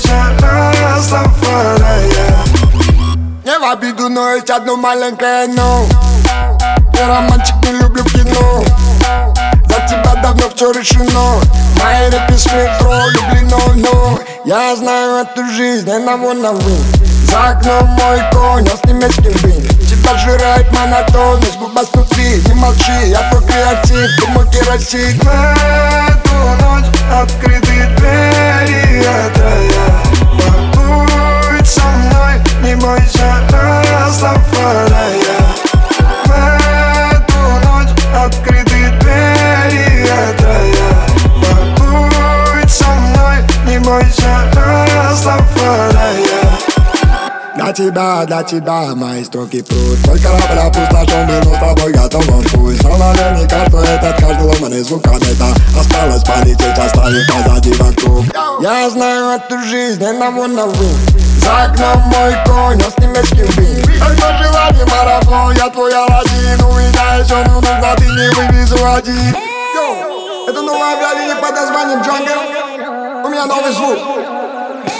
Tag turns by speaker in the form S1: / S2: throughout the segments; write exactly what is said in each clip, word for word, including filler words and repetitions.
S1: бойся, Растафария.
S2: Не в обиду, но есть одно маленькое но. Я романтик, не люблю кино. За тебя давно все решено. Мои рэпы с метро, люблено, но я знаю эту жизнь, не на волновым. За окном мой конь, а с немецким вин. Тебя жирает монотонность, губа снутри. Не молчи, я твой креатив, ты мой керосин.
S1: В эту ночь открыты двери от рая. Побудь со мной, не бойся, Растафария. В эту ночь открыты двери от рая. Побудь со мной, не бойся, Растафария.
S2: Для тебя, для тебя мои строки пруд. Только рабля опустошен был, но с тобой готов он путь. Стал наверняка, что этот каждый ломаный звук комета. Осталось полететь, оставив позади вокруг. Я знаю эту жизнь, не на волновым. За окном мой конь, а с немецким вин. Только желание марафон, я твой Аладдин. У меня еще ну нужно, ты не вывезу один. Йоу, это новое объявление под названием Джангл. У меня новый звук.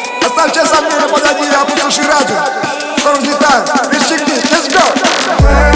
S2: Оставьте сомнения позади, я опустоши радио. Скоро взлетаем, пристегнись, let's go!